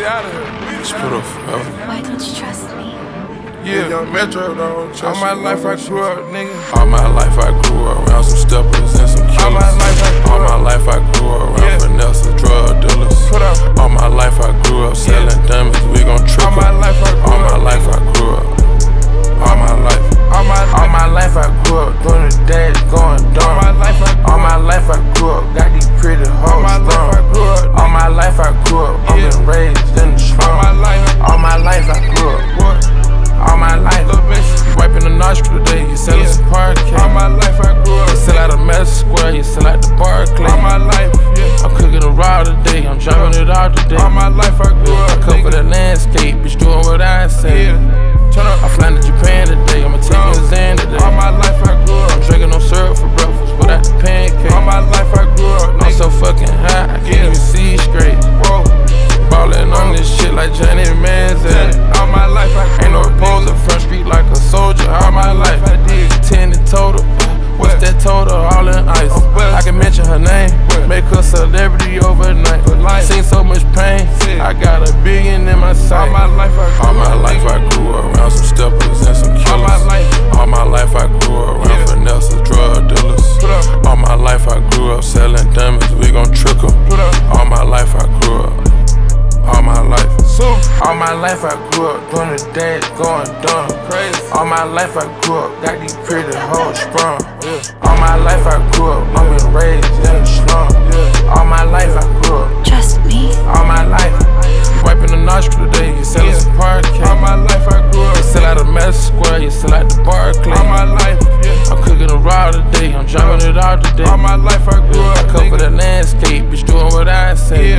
Weezy out of here. Just put up forever. Why don't you trust me? Yeah, Young Metro don't all trust my you, life I don't grew up, nigga. All my life I grew up around some steppers and some killers. All my life I grew All my up. life I grew up around finesse drug dealers. Put up. All my life I grew up selling diamonds, we gon' triple. All my life I grew All my up. life I grew up. All my life. All my life I grew up doing the dash, going dumb. All my life I grew up, got these pretty hoes. All my life I grew up. All my life I grew up, I'm been raised in the slum. All my life I grew up. All my life, you wiping the nostril today, you selling some parquet. All my life I grew up. You sell out of Madison Square, you sell out the Barclay. All my life, I'm cooking a raw today, I'm driving it out today. All my life I grew up. I come for the landscape, bitch doing what I say. Turn up. I'm flying to Japan today, I'ma take me a Zan today. All my life I grew up. I'm drinking no syrup for breakfast without the pancake. All my life I grew up. I'm so fucking high, I can't even see straight. Whoa. Ballin' on this shit like Johnny Manziel. All my life I grew up. Ain't no opposing, front street like a soldier. All my life I did 10 in total. What's that total? All in ice. I can mention her name, make her celebrity overnight. Seen so much pain, I got $1 billion in my sight. All my life I grew up around some steppers and some killers. All my life I grew up around finesse drug dealers. All my life I grew up selling diamonds, we gon' trickle. All my life I grew up. All my life. All my life I grew up doing the dash, going dumb. Crazy. All my life I grew up, got these pretty hoes sprung. All my life I grew up, I'm been raised in the slum. All my life I grew up. Trust me. All my life, you wiping the nostril today, you selling some parquet. All my life I grew up. You sell out of Madison Square, you sell out the Barclay. All my life, I'm cooking a raw today, I'm driving it out today. All my life I grew up. I come for the landscape, bitch doing what I say.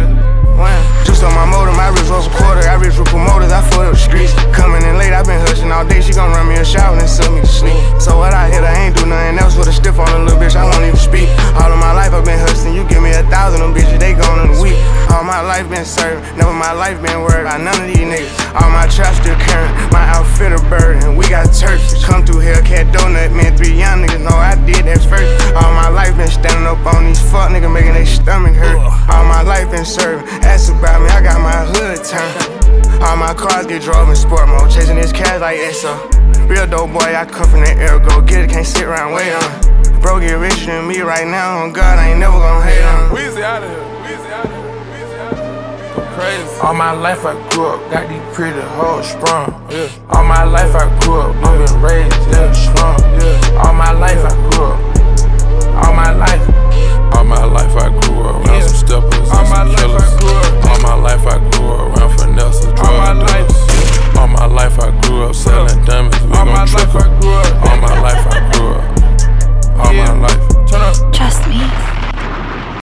Juice on my motor, my wrist was a quarter. I reach with promoters, I foot up the streets. Coming in late, I been hustling all day. She gon' run me a shower and send me to sleep. So what I hit, I ain't do nothing else with a stiff on a little bitch. I won't even speak. All of my life I've been hustling. You give me 1,000, them bitches, they gone in a week. All my life been serving, never my life been worried about none of these niggas. All my traps still current, my outfit a bird, and we got turks. Come through Hellcat Donut, man, 3 young niggas know I did that first. All my life been standing up on these fuck niggas, making they stomach hurt. All my life been serving, ask about me, I got my hood turned. All my cars get drove in sport mode, chasing this cash like ESO. Real dope boy, I come from that era, go get it, can't sit around wait on. Bro get richer than me right now, on God, I ain't never gon' hate on. Weezy out of here. Crazy. All my life I grew up, got these pretty hoes sprung. All my life I grew up, I'm been raised in the slum. All my life I grew up. All my life. All my life I grew up around some steppers and some killers. All my life I grew up